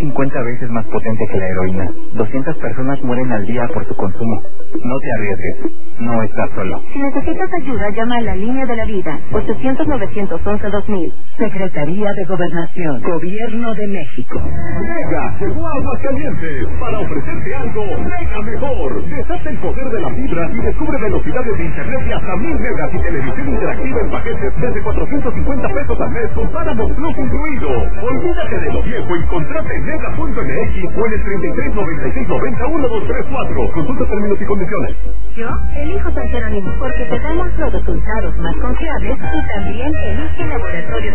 50 veces más potente que la heroína. 200 personas mueren al día por su consumo. No te arriesgues. No estás solo. Si necesitas ayuda, llama a la Línea de la Vida. 800-911-2000. Secretaría de Gobernación. Gobierno de México. Mega llegó a Aguascalientes para ofrecerte algo mega mejor. Desata el poder de la fibra y descubre velocidades de internet de hasta 1000 megas y televisión interactiva en paquetes desde 450 pesos al mes con Paramount Plus incluido. Olvídate de lo viejo y contrata en mega.mx o en el 3396901234. Consulta términos y condiciones. Yo elijo San Jerónimo porque te da los resultados más confiables y también elige laboratorios